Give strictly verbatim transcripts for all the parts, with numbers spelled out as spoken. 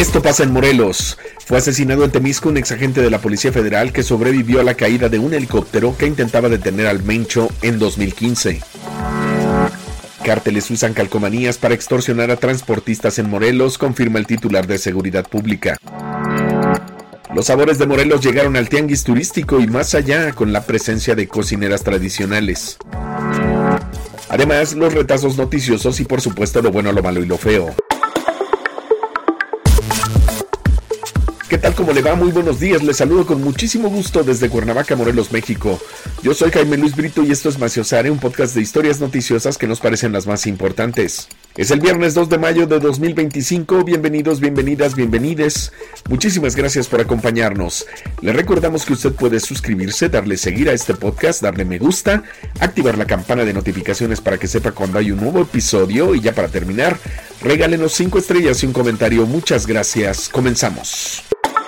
Esto pasa en Morelos. Fue asesinado en Temisco un exagente de la Policía Federal que sobrevivió a la caída de un helicóptero que intentaba detener al Mencho en dos mil quince. Cárteles usan calcomanías para extorsionar a transportistas en Morelos, confirma el titular de Seguridad Pública. Los sabores de Morelos llegaron al tianguis turístico y más allá con la presencia de cocineras tradicionales. Además, los retazos noticiosos y por supuesto lo bueno, lo malo y lo feo. ¿Qué tal? ¿Cómo le va? Muy buenos días, les saludo con muchísimo gusto desde Cuernavaca, Morelos, México. Yo soy Jaime Luis Brito y esto es Maciosare, un podcast de historias noticiosas que nos parecen las más importantes. Es el viernes dos de mayo de dos mil veinticinco, bienvenidos, bienvenidas, bienvenides. Muchísimas gracias por acompañarnos. Le recordamos que usted puede suscribirse, darle seguir a este podcast, darle me gusta, activar la campana de notificaciones para que sepa cuando hay un nuevo episodio y ya para terminar, regálenos cinco estrellas y un comentario. Muchas gracias. Comenzamos.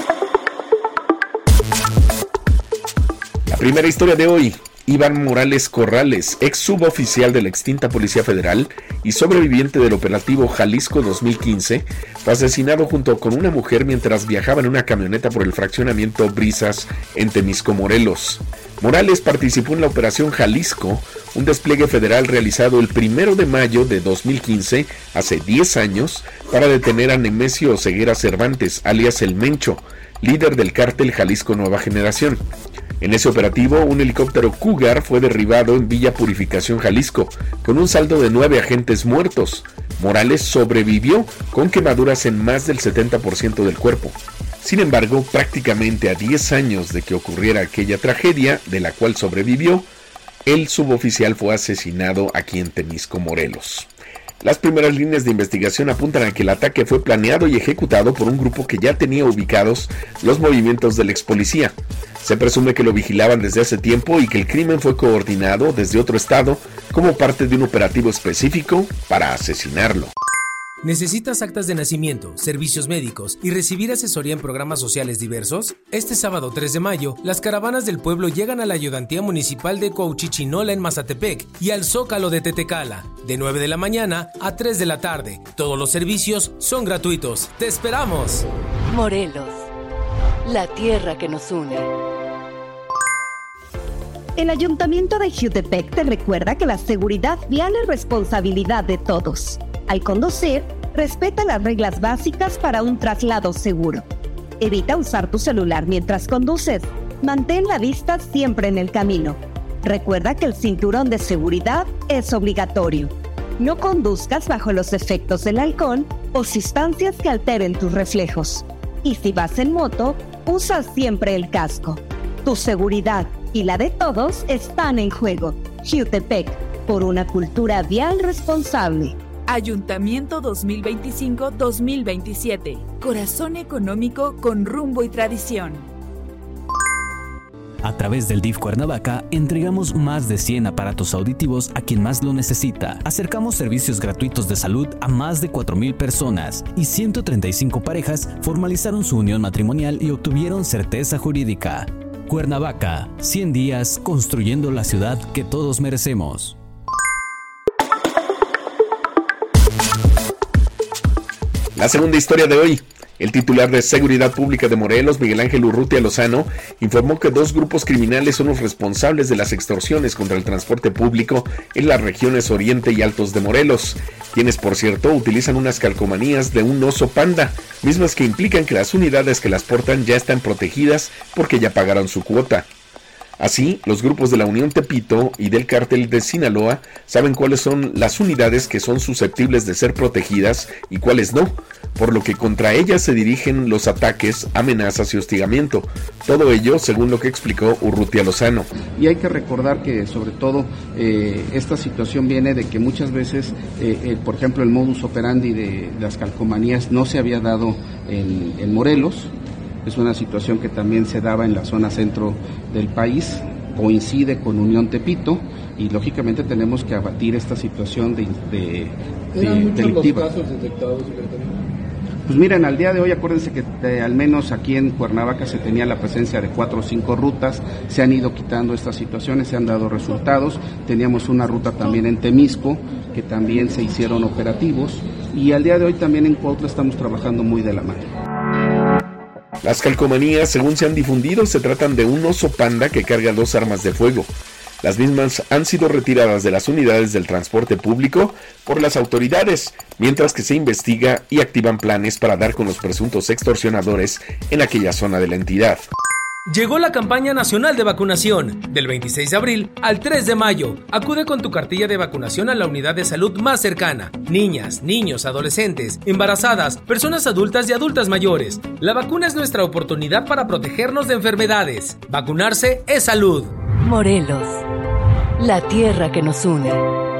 Primera historia de hoy. Iván Morales Corrales, ex suboficial de la extinta Policía Federal y sobreviviente del operativo Jalisco dos mil quince, fue asesinado junto con una mujer mientras viajaba en una camioneta por el fraccionamiento Brisas en Temisco, Morelos. Morales participó en la operación Jalisco, un despliegue federal realizado el primero de mayo de dos mil quince, hace diez años, para detener a Nemesio Oseguera Cervantes, alias El Mencho, líder del cártel Jalisco Nueva Generación. En ese operativo, un helicóptero Cougar fue derribado en Villa Purificación, Jalisco, con un saldo de nueve agentes muertos. Morales sobrevivió con quemaduras en más del setenta por ciento del cuerpo. Sin embargo, prácticamente a diez años de que ocurriera aquella tragedia, de la cual sobrevivió, el suboficial fue asesinado aquí en Temisco, Morelos. Las primeras líneas de investigación apuntan a que el ataque fue planeado y ejecutado por un grupo que ya tenía ubicados los movimientos del ex policía. Se presume que lo vigilaban desde hace tiempo y que el crimen fue coordinado desde otro estado como parte de un operativo específico para asesinarlo. ¿Necesitas actas de nacimiento, servicios médicos y recibir asesoría en programas sociales diversos? Este sábado tres de mayo, las caravanas del pueblo llegan a la Ayudantía Municipal de Cuauchichinola en Mazatepec y al Zócalo de Tetecala, de nueve de la mañana a tres de la tarde. Todos los servicios son gratuitos. ¡Te esperamos! Morelos, la tierra que nos une. El Ayuntamiento de Jiutepec te recuerda que la seguridad vial es responsabilidad de todos. Al conducir, respeta las reglas básicas para un traslado seguro. Evita usar tu celular mientras conduces. Mantén la vista siempre en el camino. Recuerda que el cinturón de seguridad es obligatorio. No conduzcas bajo los efectos del alcohol o sustancias que alteren tus reflejos. Y si vas en moto, usa siempre el casco. Tu seguridad y la de todos están en juego. Jiutepec, por una cultura vial responsable. Ayuntamiento dos mil veinticinco dos mil veintisiete. Corazón económico con rumbo y tradición. A través del D I F Cuernavaca, entregamos más de cien aparatos auditivos a quien más lo necesita. Acercamos servicios gratuitos de salud a más de cuatro mil personas y ciento treinta y cinco parejas formalizaron su unión matrimonial y obtuvieron certeza jurídica. Cuernavaca, cien días construyendo la ciudad que todos merecemos. La segunda historia de hoy. El titular de Seguridad Pública de Morelos, Miguel Ángel Urrutia Lozano, informó que dos grupos criminales son los responsables de las extorsiones contra el transporte público en las regiones Oriente y Altos de Morelos, quienes por cierto utilizan unas calcomanías de un oso panda, mismas que implican que las unidades que las portan ya están protegidas porque ya pagaron su cuota. Así, los grupos de la Unión Tepito y del Cártel de Sinaloa saben cuáles son las unidades que son susceptibles de ser protegidas y cuáles no, por lo que contra ellas se dirigen los ataques, amenazas y hostigamiento. Todo ello según lo que explicó Urrutia Lozano. Y hay que recordar que sobre todo eh, esta situación viene de que muchas veces, eh, eh, por ejemplo, el modus operandi de las calcomanías no se había dado en, en Morelos. Es una situación que también se daba en la zona centro del país, coincide con Unión Tepito y lógicamente tenemos que abatir esta situación de, de, de ¿Eran muchos delictiva. los casos detectados, secretario? Pues miren, al día de hoy acuérdense que eh, al menos aquí en Cuernavaca se tenía la presencia de cuatro o cinco rutas, se han ido quitando estas situaciones, se han dado resultados, teníamos una ruta también en Temisco, que también se hicieron operativos, y al día de hoy también en Cuautla estamos trabajando muy de la mano. Las calcomanías, según se han difundido, se tratan de un oso panda que carga dos armas de fuego. Las mismas han sido retiradas de las unidades del transporte público por las autoridades, mientras que se investiga y activan planes para dar con los presuntos extorsionadores en aquella zona de la entidad. Llegó la campaña nacional de vacunación, del veintiséis de abril al tres de mayo. Acude con tu cartilla de vacunación a la unidad de salud más cercana. Niñas, niños, adolescentes, embarazadas, personas adultas y adultas mayores. La vacuna es nuestra oportunidad para protegernos de enfermedades. Vacunarse es salud. Morelos, la tierra que nos une.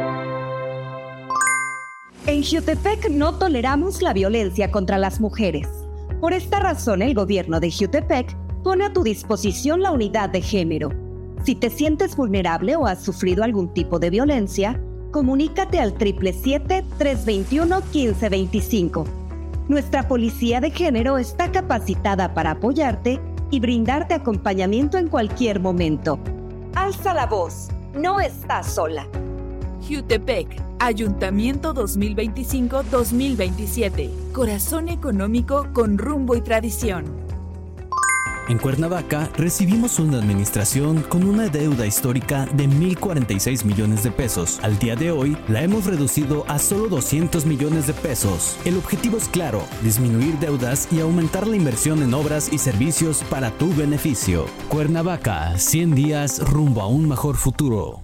En Jiutepec no toleramos la violencia contra las mujeres. Por esta razón, el gobierno de Jiutepec pone a tu disposición la unidad de género. Si te sientes vulnerable o has sufrido algún tipo de violencia, comunícate al siete siete siete, tres dos uno, uno cinco dos cinco. Nuestra policía de género está capacitada para apoyarte y brindarte acompañamiento en cualquier momento. Alza la voz, no estás sola. Jiutepec, Ayuntamiento dos mil veinticinco a dos mil veintisiete. Corazón económico con rumbo y tradición. En Cuernavaca recibimos una administración con una deuda histórica de mil cuarenta y seis millones de pesos. Al día de hoy la hemos reducido a solo doscientos millones de pesos. El objetivo es claro, disminuir deudas y aumentar la inversión en obras y servicios para tu beneficio. Cuernavaca, cien días rumbo a un mejor futuro.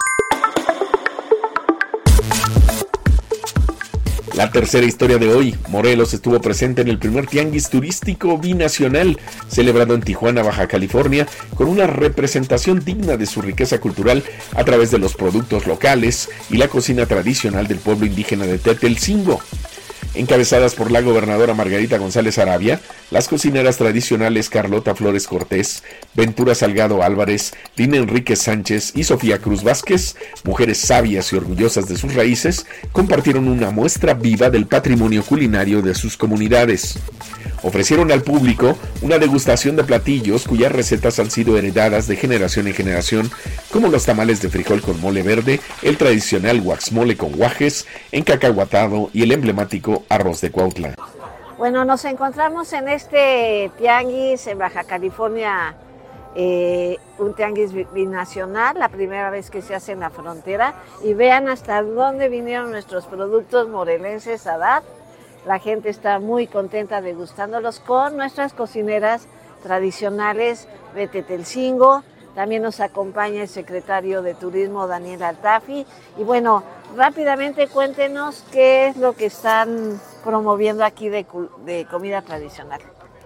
La tercera historia de hoy, Morelos estuvo presente en el primer tianguis turístico binacional, celebrado en Tijuana, Baja California, con una representación digna de su riqueza cultural a través de los productos locales y la cocina tradicional del pueblo indígena de Tetelcingo. Encabezadas por la gobernadora Margarita González Arabia, las cocineras tradicionales Carlota Flores Cortés, Ventura Salgado Álvarez, Lina Enríquez Sánchez y Sofía Cruz Vázquez, mujeres sabias y orgullosas de sus raíces, compartieron una muestra viva del patrimonio culinario de sus comunidades. Ofrecieron al público una degustación de platillos cuyas recetas han sido heredadas de generación en generación, como los tamales de frijol con mole verde, el tradicional guaxmole con guajes, encacahuatado y el emblemático arroz de Cuautla. Bueno, nos encontramos en este tianguis en Baja California, eh, un tianguis binacional, la primera vez que se hace en la frontera, y vean hasta dónde vinieron nuestros productos morelenses a dar. La gente está muy contenta degustándolos con nuestras cocineras tradicionales de Tetelcingo. También nos acompaña el secretario de Turismo, Daniel Altafi. Y bueno, rápidamente cuéntenos qué es lo que están promoviendo aquí de, de comida tradicional.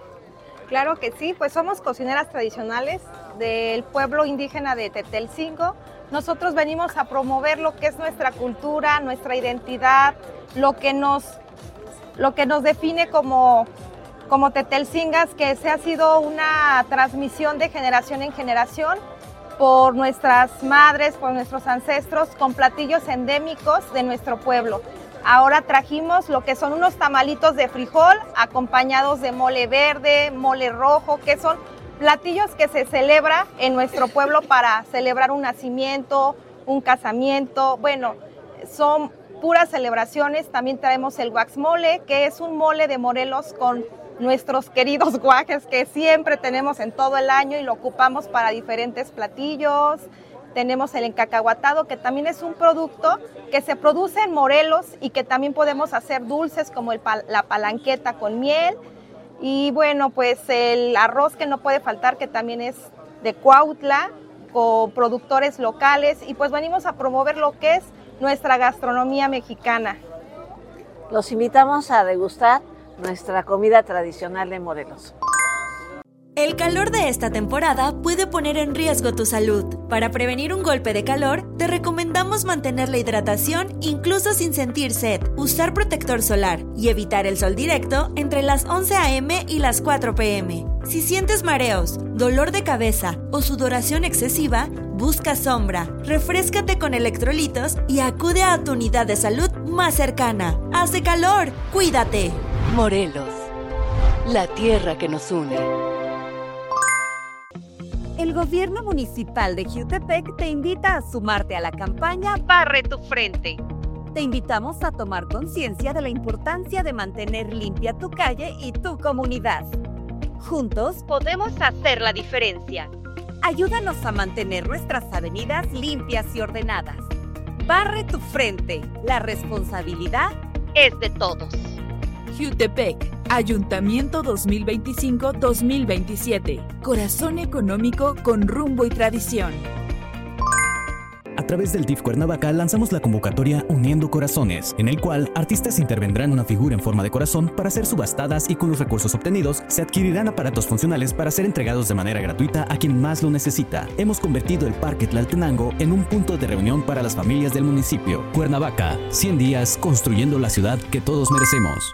Claro que sí, pues somos cocineras tradicionales del pueblo indígena de Tetelcingo. Nosotros venimos a promover lo que es nuestra cultura, nuestra identidad, lo que nos... lo que nos define como, como Tetelcingas, que se ha sido una transmisión de generación en generación por nuestras madres, por nuestros ancestros, con platillos endémicos de nuestro pueblo. Ahora trajimos lo que son unos tamalitos de frijol acompañados de mole verde, mole rojo, que son platillos que se celebra en nuestro pueblo para celebrar un nacimiento, un casamiento. Bueno, son puras celebraciones. También traemos el guaxmole, que es un mole de Morelos con nuestros queridos guajes que siempre tenemos en todo el año y lo ocupamos para diferentes platillos. Tenemos el encacahuatado, que también es un producto que se produce en Morelos y que también podemos hacer dulces como el, la palanqueta con miel. Y bueno, pues el arroz que no puede faltar, que también es de Cuautla, con productores locales. Y pues venimos a promover lo que es nuestra gastronomía mexicana. Los invitamos a degustar nuestra comida tradicional de Morelos. El calor de esta temporada puede poner en riesgo tu salud. Para prevenir un golpe de calor, te recomendamos mantener la hidratación incluso sin sentir sed, usar protector solar y evitar el sol directo entre las once a eme y las cuatro pe eme. Si sientes mareos, dolor de cabeza o sudoración excesiva, busca sombra, refréscate con electrolitos y acude a tu unidad de salud más cercana. ¡Hace calor! ¡Cuídate! Morelos, la tierra que nos une. El gobierno municipal de Jiutepec te invita a sumarte a la campaña Barre tu Frente. Te invitamos a tomar conciencia de la importancia de mantener limpia tu calle y tu comunidad. Juntos podemos hacer la diferencia. Ayúdanos a mantener nuestras avenidas limpias y ordenadas. Barre tu frente. La responsabilidad es de todos. Jutepec, Ayuntamiento dos mil veinticinco dos mil veintisiete. Corazón económico con rumbo y tradición. A través del D I F Cuernavaca lanzamos la convocatoria Uniendo Corazones, en el cual artistas intervendrán una figura en forma de corazón para ser subastadas y con los recursos obtenidos se adquirirán aparatos funcionales para ser entregados de manera gratuita a quien más lo necesita. Hemos convertido el Parque Tlaltenango en un punto de reunión para las familias del municipio. Cuernavaca, cien días construyendo la ciudad que todos merecemos.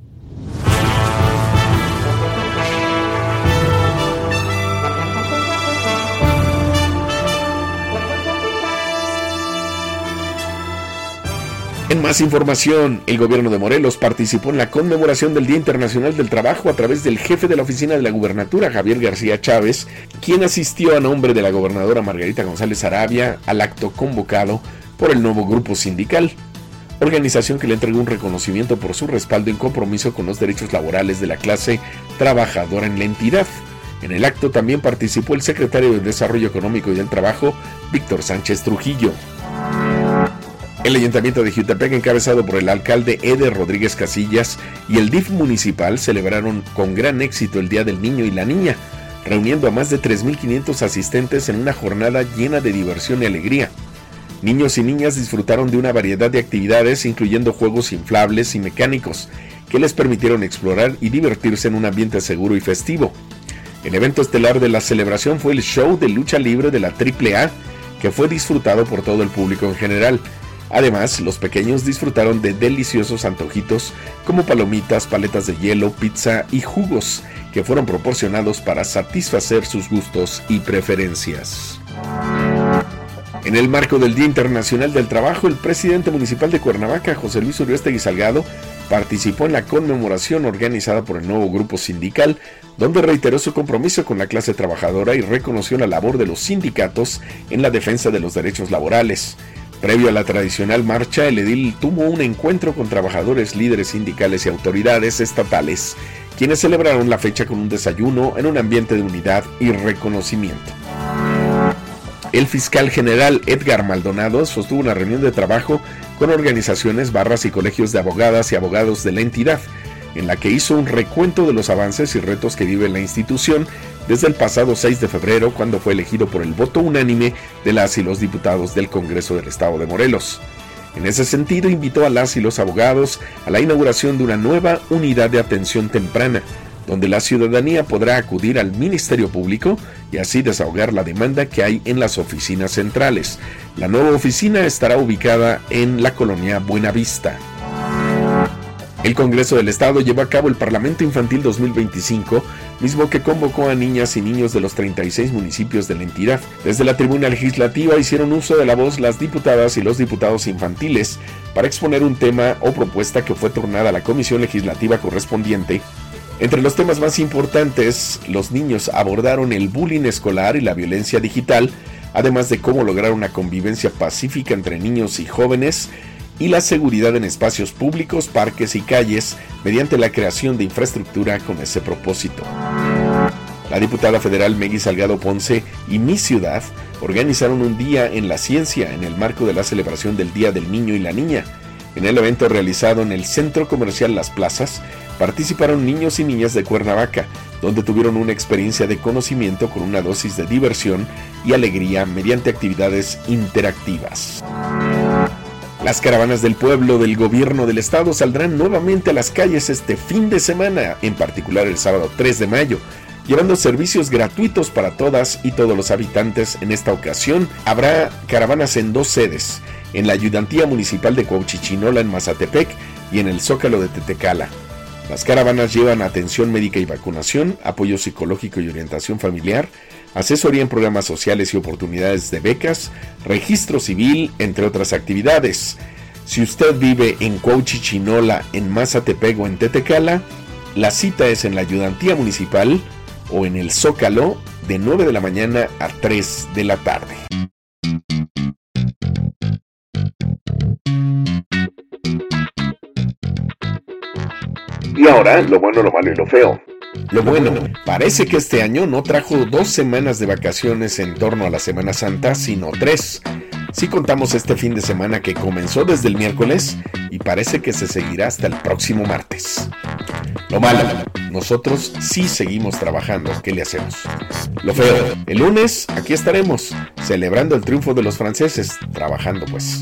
En más información, el gobierno de Morelos participó en la conmemoración del Día Internacional del Trabajo a través del jefe de la oficina de la gubernatura, Javier García Chávez, quien asistió a nombre de la gobernadora Margarita González Arabia al acto convocado por el nuevo grupo sindical, organización que le entregó un reconocimiento por su respaldo en compromiso con los derechos laborales de la clase trabajadora en la entidad. En el acto también participó el secretario de Desarrollo Económico y del Trabajo, Víctor Sánchez Trujillo. El Ayuntamiento de Jutepec, encabezado por el alcalde Eder Rodríguez Casillas, y el D I F municipal celebraron con gran éxito el Día del Niño y la Niña, reuniendo a más de tres mil quinientos asistentes en una jornada llena de diversión y alegría. Niños y niñas disfrutaron de una variedad de actividades, incluyendo juegos inflables y mecánicos, que les permitieron explorar y divertirse en un ambiente seguro y festivo. El evento estelar de la celebración fue el show de lucha libre de la triple A, que fue disfrutado por todo el público en general. Además, los pequeños disfrutaron de deliciosos antojitos como palomitas, paletas de hielo, pizza y jugos que fueron proporcionados para satisfacer sus gustos y preferencias. En el marco del Día Internacional del Trabajo, el presidente municipal de Cuernavaca, José Luis Uriostegui Salgado, participó en la conmemoración organizada por el nuevo grupo sindical, donde reiteró su compromiso con la clase trabajadora y reconoció la labor de los sindicatos en la defensa de los derechos laborales. Previo a la tradicional marcha, el edil tuvo un encuentro con trabajadores, líderes sindicales y autoridades estatales, quienes celebraron la fecha con un desayuno en un ambiente de unidad y reconocimiento. El fiscal general Edgar Maldonado sostuvo una reunión de trabajo con organizaciones, barras y colegios de abogadas y abogados de la entidad, en la que hizo un recuento de los avances y retos que vive la institución desde el pasado seis de febrero, cuando fue elegido por el voto unánime de las y los diputados del Congreso del Estado de Morelos. En ese sentido, invitó a las y los abogados a la inauguración de una nueva unidad de atención temprana, donde la ciudadanía podrá acudir al Ministerio Público y así desahogar la demanda que hay en las oficinas centrales. La nueva oficina estará ubicada en la colonia Buenavista. El Congreso del Estado llevó a cabo el Parlamento Infantil dos mil veinticinco, mismo que convocó a niñas y niños de los treinta y seis municipios de la entidad. Desde la tribuna legislativa hicieron uso de la voz las diputadas y los diputados infantiles para exponer un tema o propuesta que fue turnada a la comisión legislativa correspondiente. Entre los temas más importantes, los niños abordaron el bullying escolar y la violencia digital, además de cómo lograr una convivencia pacífica entre niños y jóvenes, y la seguridad en espacios públicos, parques y calles, mediante la creación de infraestructura con ese propósito. La diputada federal Meggy Salgado Ponce y Mi Ciudad organizaron un día en la ciencia en el marco de la celebración del Día del Niño y la Niña. En el evento realizado en el Centro Comercial Las Plazas, participaron niños y niñas de Cuernavaca, donde tuvieron una experiencia de conocimiento con una dosis de diversión y alegría mediante actividades interactivas. Las caravanas del pueblo del gobierno del estado saldrán nuevamente a las calles este fin de semana, en particular el sábado tres de mayo, llevando servicios gratuitos para todas y todos los habitantes. En esta ocasión habrá caravanas en dos sedes, en la Ayudantía Municipal de Cuauhchichinola en Mazatepec y en el Zócalo de Tetecala. Las caravanas llevan atención médica y vacunación, apoyo psicológico y orientación familiar, asesoría en programas sociales y oportunidades de becas, registro civil, entre otras actividades. Si usted vive en Cuauhchichinola, en Mazatepec o en Tetecala, la cita es en la Ayudantía Municipal o en el Zócalo de nueve de la mañana a tres de la tarde. Y ahora, lo bueno, lo malo y lo feo. Lo bueno, parece que este año no trajo dos semanas de vacaciones en torno a la Semana Santa, sino tres. Sí contamos este fin de semana que comenzó desde el miércoles y parece que se seguirá hasta el próximo martes. Lo malo, nosotros sí seguimos trabajando, ¿qué le hacemos? Lo feo, el lunes aquí estaremos, celebrando el triunfo de los franceses, trabajando pues.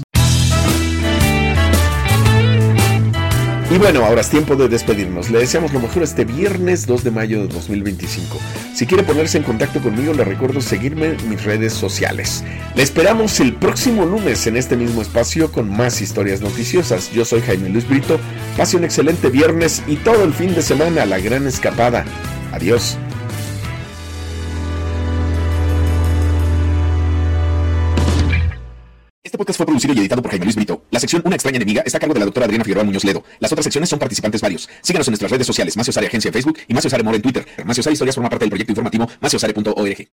Y bueno, ahora es tiempo de despedirnos. Le deseamos lo mejor este viernes dos de mayo de dos mil veinticinco. Si quiere ponerse en contacto conmigo, le recuerdo seguirme en mis redes sociales. Le esperamos el próximo lunes en este mismo espacio con más historias noticiosas. Yo soy Jaime Luis Brito. Pase un excelente viernes y todo el fin de semana a la gran escapada. Adiós. Este podcast fue producido y editado por Jaime Luis Brito. La sección Una extraña enemiga está a cargo de la doctora Adriana Figueroa Muñoz Ledo. Las otras secciones son participantes varios. Síganos en nuestras redes sociales, Macio Sare Agencia en Facebook y Macio Sare More en Twitter. Macio Sare Historias forma parte del proyecto informativo macio sare punto org.